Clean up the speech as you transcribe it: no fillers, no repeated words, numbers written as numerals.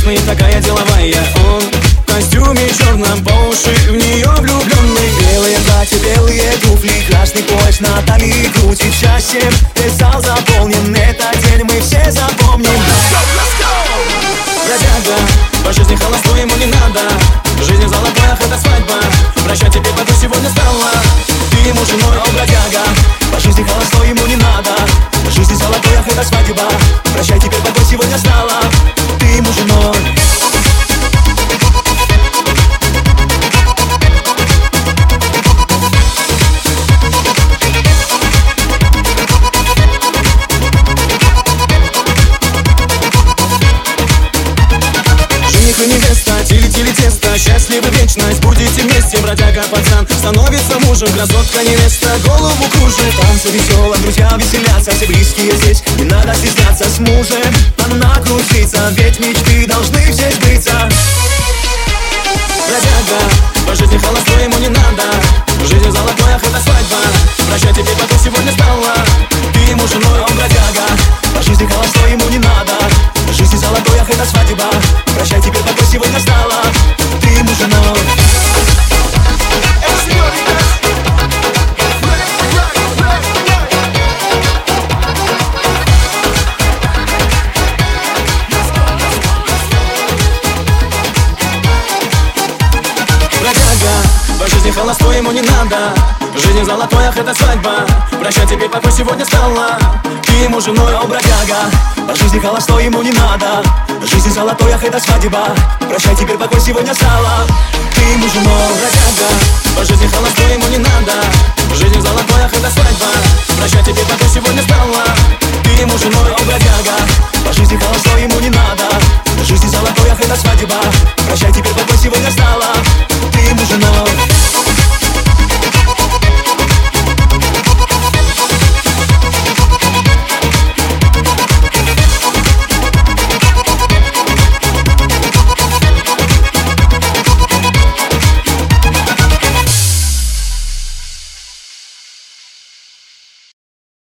серьезный, такая деловая. Он в костюме черном, по уши в нее влюбленный. Белые платья, белые туфли, красный пояс на талии, крутит счастьем. Весь зал заполнен, этот день мы все запомним. Бродяга, по жизни холостой, ему не надо. Жизнь в золотоях, это свадьба. Прощай, теперь какой сегодня стала. Ты ему женой, о, бродяга. По жизни холостой, ему не надо. Жизнь в золотоях, это свадьба. Прощай, теперь какой сегодня стала. Ты ему женой. Жених и невеста, тили-тили тесто, счастливы вечность, будете вместе. Бродяга пацан становится мужем, красотка невеста голову кружит. Танцы весело, друзья веселятся, все близкие здесь, не надо стесняться. С мужем она крутится, ведь мечты должны все сбыться. Бродяга, по жизни холостой, ему не надо. Жизнь в золотоях, это свадьба. Прощай, теперь какой сегодня стала. Ты ему женой, он бродяга. По жизни холостой, ему не надо. Жизнь в золотоях, это свадьба. Прощай, теперь какой сегодня стала. Ты ему женой. По жизни холостой, ему не надо. Жизнь в золотоях, это свадьба. Прощай, теперь какой сегодня стала. Ты ему женой, о, бродяга. По жизни холостой, ему не надо. Жизнь в золотоях, это свадьба. Прощай, теперь какой сегодня стала. Ты ему женой. Бродяга, по жизни холостой, ему не надо. Жизнь в золотоях, это свадьба. Прощай, теперь какой сегодня